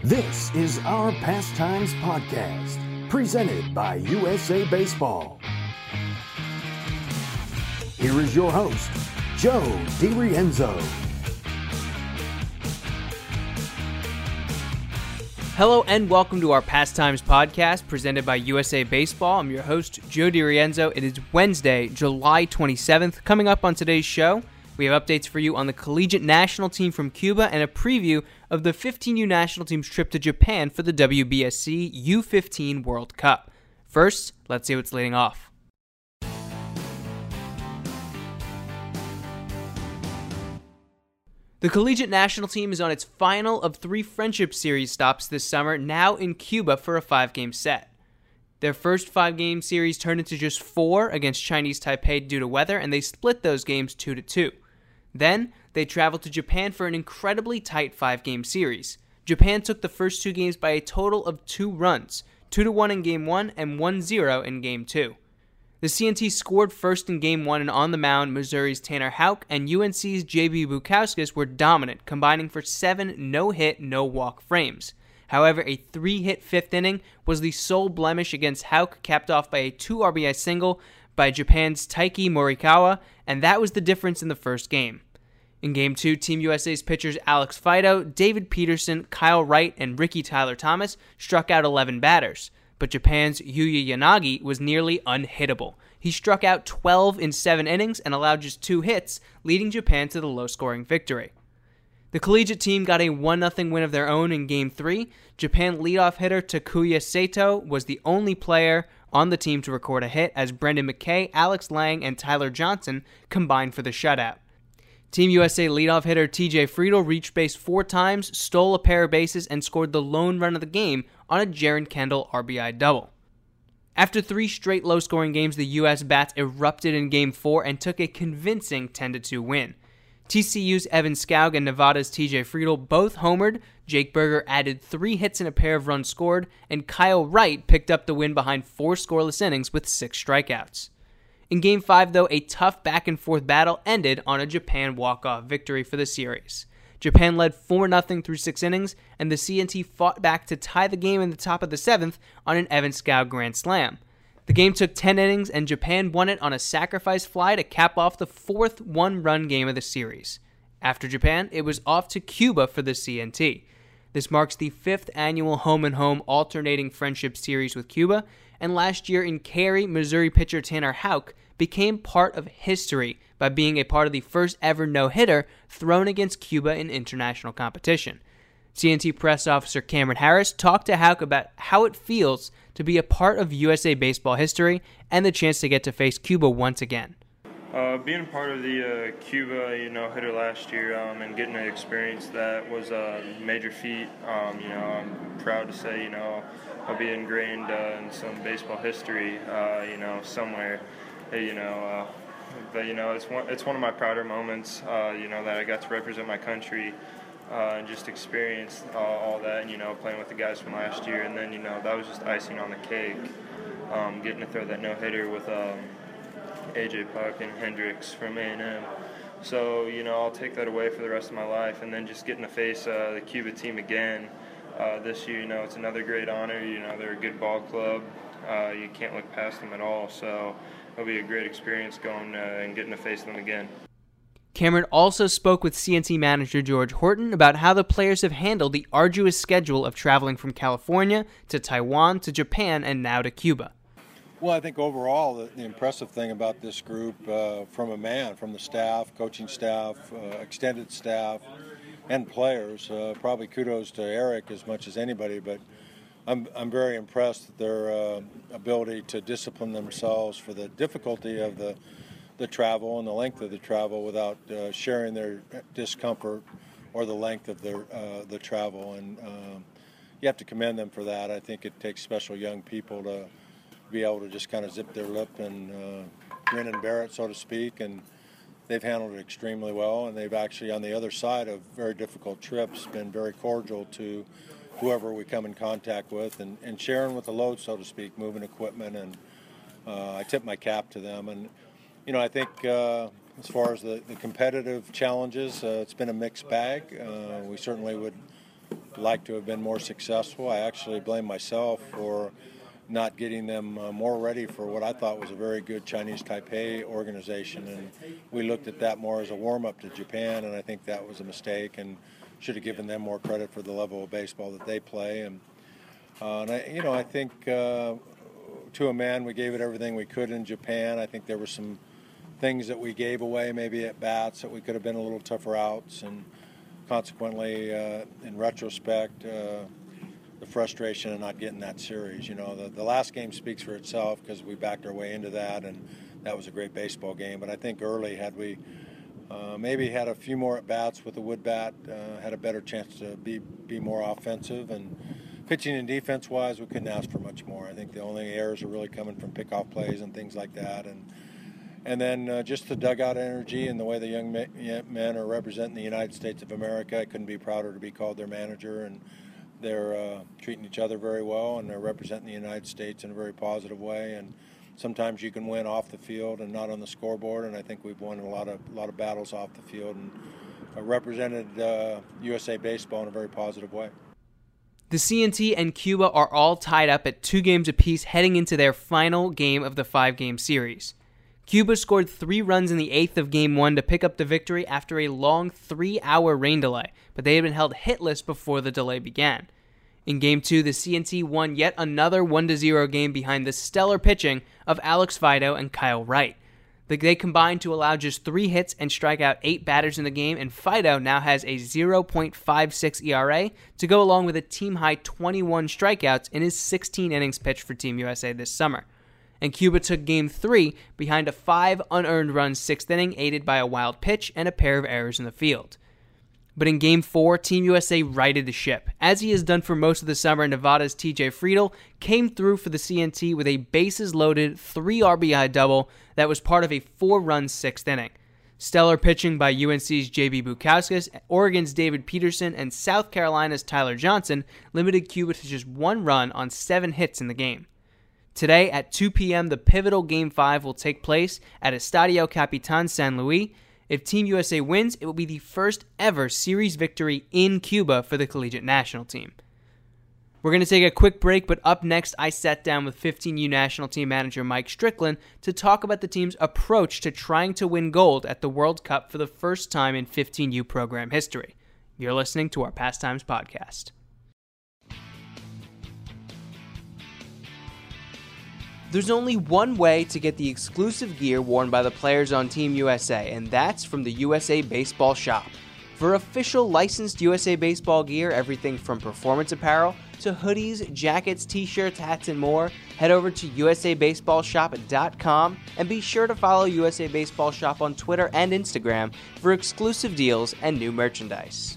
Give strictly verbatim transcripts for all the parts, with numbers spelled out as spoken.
This is our Pastimes Podcast, presented by U S A Baseball. Here is your host, Joe DiRienzo. Hello and welcome to our Pastimes Podcast, presented by U S A Baseball. I'm your host, Joe DiRienzo. It is Wednesday, July twenty-seventh. Coming up on today's show, we have updates for you on the collegiate national team from Cuba and a preview of the fifteen U national team's trip to Japan for the W B S C U fifteen World Cup. First, let's see what's leading off. The collegiate national team is on its final of three Friendship Series stops this summer, now in Cuba for a five-game set. Their first five-game series turned into just four against Chinese Taipei due to weather, and they split those games two to two. Then, they traveled to Japan for an incredibly tight five-game series. Japan took the first two games by a total of two runs, two to one in Game one and one zero in Game two. The C N T scored first in Game one, and on the mound, Missouri's Tanner Houck and U N C's J B Bukauskas were dominant, combining for seven no-hit, no-walk frames. However, a three-hit fifth inning was the sole blemish against Houck, capped off by a two R B I single by Japan's Taiki Morikawa, and that was the difference in the first game. In Game two, Team U S A's pitchers Alex Fido, David Peterson, Kyle Wright, and Ricky Tyler Thomas struck out eleven batters. But Japan's Yuya Yanagi was nearly unhittable. He struck out twelve in seven innings and allowed just two hits, leading Japan to the low-scoring victory. The collegiate team got a one nothing win of their own in Game three. Japan leadoff hitter Takuya Sato was the only player on the team to record a hit, as Brendan McKay, Alex Lang, and Tyler Johnson combined for the shutout. Team U S A leadoff hitter T J Friedl reached base four times, stole a pair of bases, and scored the lone run of the game on a Jaron Kendall R B I double. After three straight low-scoring games, the U S bats erupted in Game four and took a convincing ten to two win. T C U's Evan Skoug and Nevada's T J Friedl both homered, Jake Berger added three hits and a pair of runs scored, and Kyle Wright picked up the win behind four scoreless innings with six strikeouts. In Game five, though, a tough back-and-forth battle ended on a Japan walk-off victory for the series. Japan led four nothing through six innings, and the C N T fought back to tie the game in the top of the seventh on an Evan Skoug grand slam. The game took ten innings, and Japan won it on a sacrifice fly to cap off the fourth one-run game of the series. After Japan, it was off to Cuba for the C N T. This marks the fifth annual home-and-home alternating Friendship Series with Cuba, and last year in Cary, Missouri pitcher Tanner Houck became part of history by being a part of the first ever no-hitter thrown against Cuba in international competition. C N T press officer Cameron Harris talked to Houck about how it feels to be a part of U S A baseball history and the chance to get to face Cuba once again. Uh, being part of the uh, Cuba, you know, hitter last year um, and getting to experience that was a major feat. Um, you know, I'm proud to say, you know, I'll be ingrained uh, in some baseball history, uh, you know, somewhere. You know, uh, but you know, it's one it's one of my prouder moments. Uh, you know, that I got to represent my country uh, and just experience uh, all that. And you know, playing with the guys from last year, and then you know, that was just icing on the cake. Um, getting to throw that no hitter with um, A J Puck and Hendricks from A and M. So you know, I'll take that away for the rest of my life. And then just getting to face uh, the Cuba team again uh, this year. You know, it's another great honor. You know, they're a good ball club. Uh, you can't look past them at all. So it'll be a great experience going uh, and getting to face them again. Cameron also spoke with C N T manager George Horton about how the players have handled the arduous schedule of traveling from California to Taiwan to Japan and now to Cuba. Well, I think overall the, the impressive thing about this group uh, from a man, from the staff, coaching staff, uh, extended staff, and players, uh, probably kudos to Eric as much as anybody, but I'm I'm very impressed with their uh, ability to discipline themselves for the difficulty of the the travel and the length of the travel without uh, sharing their discomfort or the length of their uh, the travel. And um, you have to commend them for that. I think it takes special young people to be able to just kind of zip their lip and uh, grin and bear it, so to speak. And they've handled it extremely well. And they've actually, on the other side of very difficult trips, been very cordial to whoever we come in contact with, and, and sharing with the load, so to speak, moving equipment, and uh, I tip my cap to them. And, you know, I think uh, as far as the, the competitive challenges, uh, it's been a mixed bag. Uh, we certainly would liked to have been more successful. I actually blame myself for not getting them uh, more ready for what I thought was a very good Chinese Taipei organization, and we looked at that more as a warm-up to Japan, and I think that was a mistake and should have given them more credit for the level of baseball that they play. And, uh, and I, you know, I think uh, to a man, we gave it everything we could in Japan. I think there were some things that we gave away maybe at bats that we could have been a little tougher outs, and consequently, uh, in retrospect, uh, the frustration of not getting that series. You know, the, the last game speaks for itself because we backed our way into that, and that was a great baseball game. But I think early, had we uh, maybe had a few more at-bats with the wood bat, uh, had a better chance to be, be more offensive. And pitching and defense-wise, we couldn't ask for much more. I think the only errors are really coming from pickoff plays and things like that. And And then uh, just the dugout energy and the way the young men are representing the United States of America. I couldn't be prouder to be called their manager, and they're uh, treating each other very well, and they're representing the United States in a very positive way. And sometimes you can win off the field and not on the scoreboard, and I think we've won a lot of a lot of battles off the field and uh, represented uh, U S A Baseball in a very positive way. The C N T and Cuba are all tied up at two games apiece heading into their final game of the five-game series. Cuba scored three runs in the eighth of Game one to pick up the victory after a long three-hour rain delay, but they had been held hitless before the delay began. In Game two, the C N T won yet another one to zero game behind the stellar pitching of Alex Fido and Kyle Wright. They combined to allow just three hits and strike out eight batters in the game, and Fido now has a oh point five six E R A to go along with a team-high twenty-one strikeouts in his sixteen innings pitched for Team U S A this summer. And Cuba took Game three behind a five unearned run sixth inning aided by a wild pitch and a pair of errors in the field. But in Game four, Team U S A righted the ship. As he has done for most of the summer, Nevada's T J Friedl came through for the C N T with a bases-loaded three R B I double that was part of a four-run sixth inning. Stellar pitching by U N C's J B Bukauskas, Oregon's David Peterson, and South Carolina's Tyler Johnson limited Cuba to just one run on seven hits in the game. Today at two p.m., the pivotal Game five will take place at Estadio Capitan San Luis. If Team U S A wins, it will be the first ever series victory in Cuba for the collegiate national team. We're going to take a quick break, but up next, I sat down with fifteen U national team manager Mike Strickland to talk about the team's approach to trying to win gold at the World Cup for the first time in fifteen U program history. You're listening to our Pastimes Podcast. There's only one way to get the exclusive gear worn by the players on Team U S A, and that's from the U S A Baseball Shop. For official licensed U S A Baseball gear, everything from performance apparel to hoodies, jackets, t-shirts, hats, and more, head over to U S A baseball shop dot com and be sure to follow U S A Baseball Shop on Twitter and Instagram for exclusive deals and new merchandise.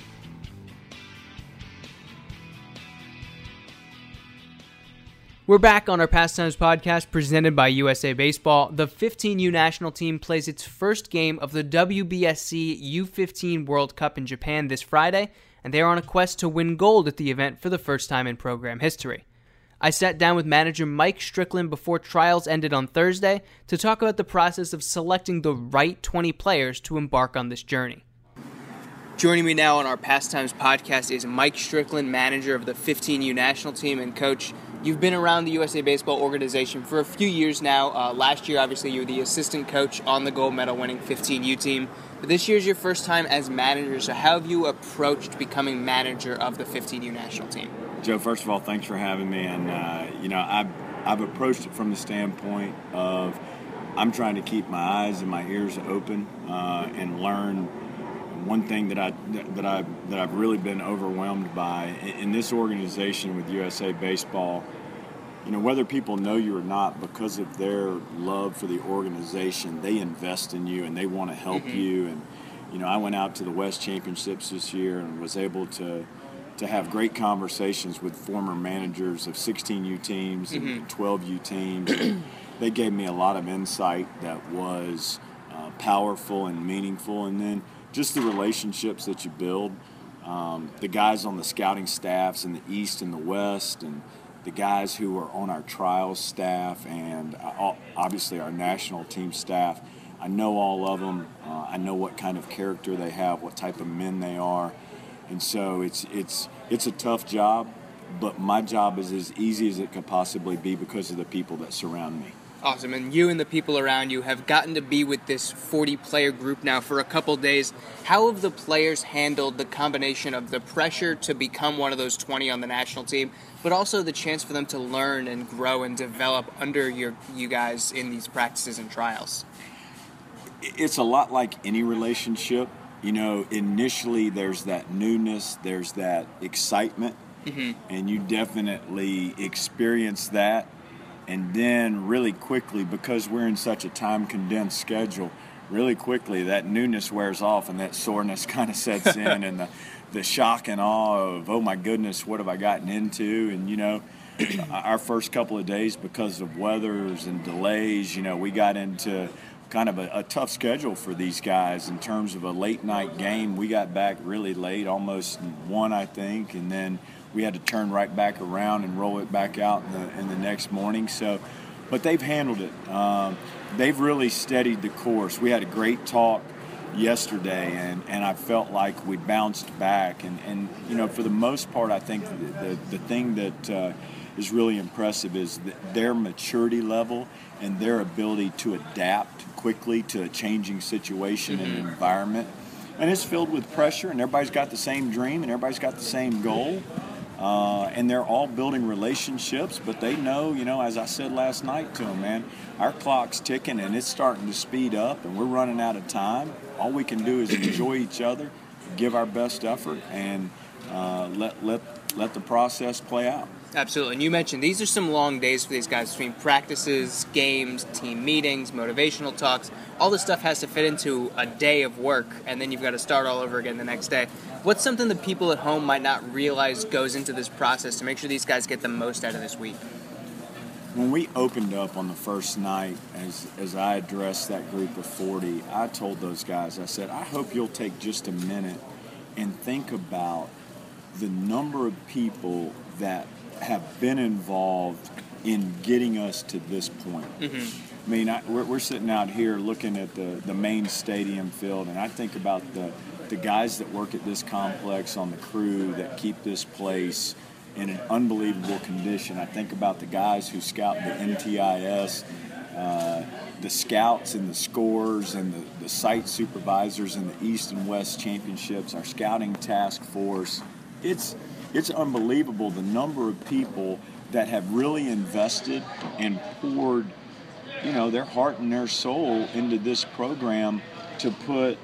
We're back on our Pastimes Podcast presented by U S A Baseball. The fifteen U national team plays its first game of the W B S C U fifteen World Cup in Japan this Friday, and they are on a quest to win gold at the event for the first time in program history. I sat down with manager Mike Strickland before trials ended on Thursday to talk about the process of selecting the right twenty players to embark on this journey. Joining me now on our Pastimes Podcast is Mike Strickland, manager of the fifteen U national team. And Coach, you've been around the U S A Baseball organization for a few years now. Uh, last year, obviously, you were the assistant coach on the gold medal-winning fifteen U team. But this year's your first time as manager, so how have you approached becoming manager of the fifteen U national team? Joe, first of all, thanks for having me. And, uh, you know, I've, I've approached it from the standpoint of I'm trying to keep my eyes and my ears open uh, and learn. One thing that I that I that I've really been overwhelmed by in this organization with U S A Baseball, you know, whether people know you or not, because of their love for the organization, they invest in you and they want to help mm-hmm. you. And you know, I went out to the West Championships this year and was able to to have great conversations with former managers of sixteen U teams mm-hmm. and twelve U teams. They gave me a lot of insight that was uh, powerful and meaningful, and then just the relationships that you build, um, the guys on the scouting staffs in the East and the West, and the guys who are on our trials staff, and uh, obviously our national team staff. I know all of them. Uh, I know what kind of character they have, what type of men they are. And so it's it's it's a tough job, but my job is as easy as it could possibly be because of the people that surround me. Awesome. And you and the people around you have gotten to be with this forty-player group now for a couple days. How have the players handled the combination of the pressure to become one of those twenty on the national team, but also the chance for them to learn and grow and develop under your you guys in these practices and trials? It's a lot like any relationship. You know, initially there's that newness, there's that excitement, mm-hmm. and you definitely experience that. And then really quickly, because we're in such a time-condensed schedule, really quickly that newness wears off and that soreness kind of sets in and the, the shock and awe of, oh, my goodness, what have I gotten into? And, you know, our first couple of days, because of weathers and delays, you know, we got into kind of a, a tough schedule for these guys in terms of a late-night game. We got back really late, almost one, I think, and then we had to turn right back around and roll it back out in the, in the next morning. So, but they've handled it. Um, they've really steadied the course. We had a great talk yesterday, and, and I felt like we bounced back. And, and you know, for the most part, I think the, the, the thing that uh, is really impressive is their maturity level and their ability to adapt quickly to a changing situation mm-hmm. and environment. And it's filled with pressure, and everybody's got the same dream, and everybody's got the same goal. Uh, and they're all building relationships, but they know, you know, as I said last night to them, man, our clock's ticking and it's starting to speed up and we're running out of time. All we can do is enjoy each other, give our best effort, and uh, let let let the process play out. Absolutely. And you mentioned these are some long days for these guys between practices, games, team meetings, motivational talks. All this stuff has to fit into a day of work, and then you've got to start all over again the next day. What's something that people at home might not realize goes into this process to make sure these guys get the most out of this week? When we opened up on the first night, as as I addressed that group of forty, I told those guys, I said, I hope you'll take just a minute and think about the number of people that have been involved in getting us to this point. Mm-hmm. I mean, I, we're, we're sitting out here looking at the, the main stadium field, and I think about the, the guys that work at this complex on the crew that keep this place in an unbelievable condition. I think about the guys who scout the N T I S, uh, the scouts and the scorers and the, the site supervisors in the East and West championships, our scouting task force. It's It's unbelievable the number of people that have really invested and poured, you know, their heart and their soul into this program to put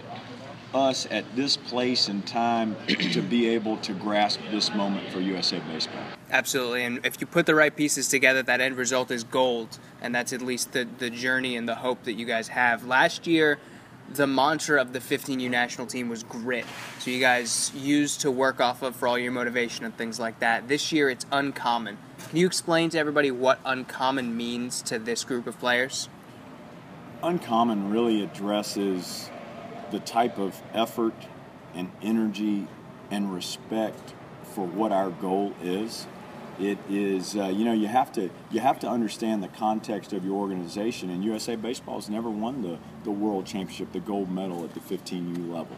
us at this place and time to be able to grasp this moment for U S A Baseball. Absolutely, and if you put the right pieces together, that end result is gold, and that's at least the, the journey and the hope that you guys have. Last year, the mantra of the fifteen U national team was grit. So you guys used to work off of for all your motivation and things like that. This year it's uncommon. Can you explain to everybody what uncommon means to this group of players? Uncommon really addresses the type of effort and energy and respect for what our goal is. It is, uh, you know, you have to you have to understand the context of your organization. And U S A Baseball has never won the, the World Championship, the gold medal at the fifteen U level.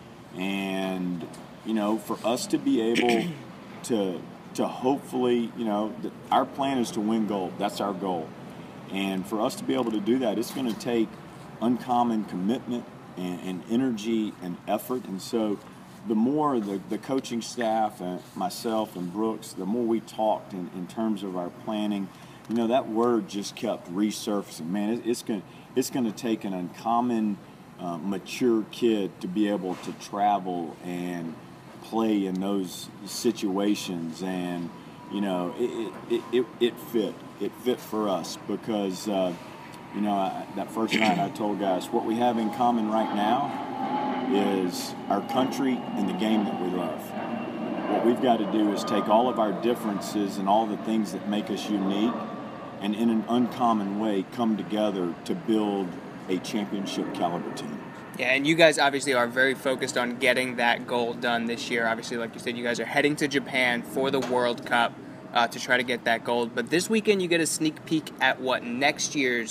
And, you know, for us to be able to to hopefully, you know, the, our plan is to win gold. That's our goal. And for us to be able to do that, it's going to take uncommon commitment and, and energy and effort. And so the more the, the coaching staff and myself and Brooks, the more we talked in, in terms of our planning, you know, that word just kept resurfacing. Man, it, it's going it's going to take an uncommon, uh, mature kid to be able to travel and play in those situations. And, you know, it it, it, it fit. It fit for us because, uh, you know, I, that first night I told guys, what we have in common right now is our country and the game that we love. What we've got to do is take all of our differences and all the things that make us unique and in an uncommon way come together to build a championship caliber team. Yeah, and you guys obviously are very focused on getting that goal done this year. Obviously, like you said, you guys are heading to Japan for the World Cup uh, to try to get that gold. But this weekend you get a sneak peek at what next year's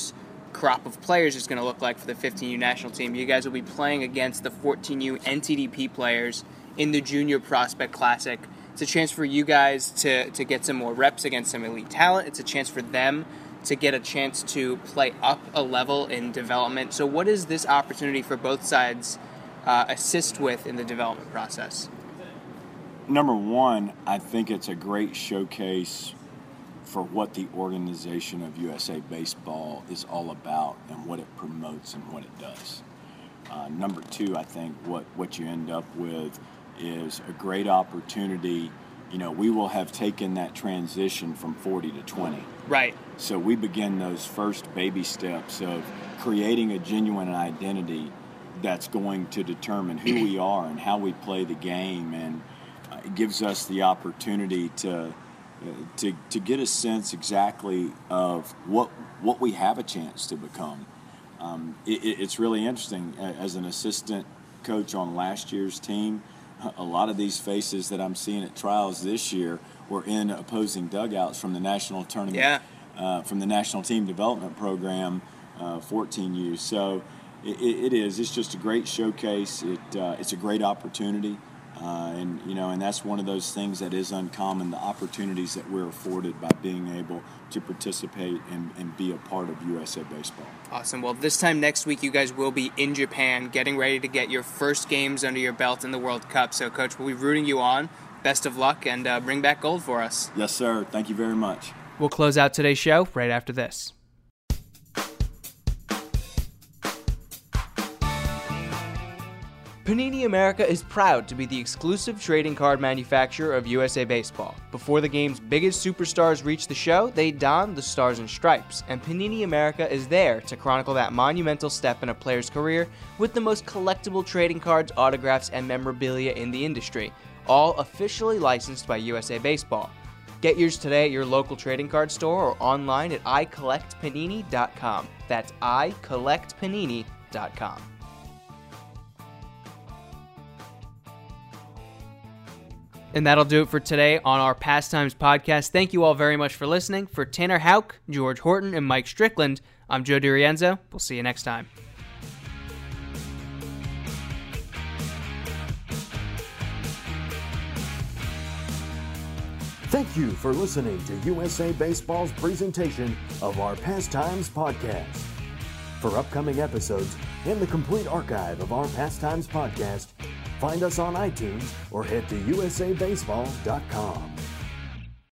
crop of players is going to look like for the fifteen U national team. You guys will be playing against the fourteen U N T D P players in the Junior Prospect Classic. It's a chance for you guys to, to get some more reps against some elite talent. It's a chance for them to get a chance to play up a level in development. So what does this opportunity for both sides uh, assist with in the development process? Number one, I think it's a great showcase for what the organization of U S A Baseball is all about and what it promotes and what it does. Uh, number two, I think what, what you end up with is a great opportunity. You know, we will have taken that transition from forty to twenty. Right. So we begin those first baby steps of creating a genuine identity that's going to determine who we are and how we play the game, and uh, it gives us the opportunity to uh, to to get a sense exactly of what what we have a chance to become. Um, it, it's really interesting. As an assistant coach on last year's team, a lot of these faces that I'm seeing at trials this year were in opposing dugouts from the national tournament, yeah. uh, from the national team development program, uh, fourteen U. So it, it is. It's just a great showcase. It uh, it's a great opportunity, uh, and you know, and that's one of those things that is uncommon. The opportunities that we're afforded by being able to participate and, and be a part of U S A Baseball. Awesome. Well, this time next week, you guys will be in Japan getting ready to get your first games under your belt in the World Cup. So, Coach, we'll be rooting you on. Best of luck, and uh, bring back gold for us. Yes, sir. Thank you very much. We'll close out today's show right after this. Panini America is proud to be the exclusive trading card manufacturer of U S A Baseball. Before the game's biggest superstars reach the show, they don the stars and stripes, and Panini America is there to chronicle that monumental step in a player's career with the most collectible trading cards, autographs, and memorabilia in the industry, all officially licensed by U S A Baseball. Get yours today at your local trading card store or online at i collect panini dot com. That's i collect panini dot com. And that'll do it for today on our Pastimes podcast. Thank you all very much for listening. For Tanner Houck, George Horton, and Mike Strickland, I'm Joe DiRienzo. We'll see you next time. Thank you for listening to U S A Baseball's presentation of our Pastimes podcast. For upcoming episodes and the complete archive of our Pastimes podcast, find us on iTunes or head to U S A baseball dot com.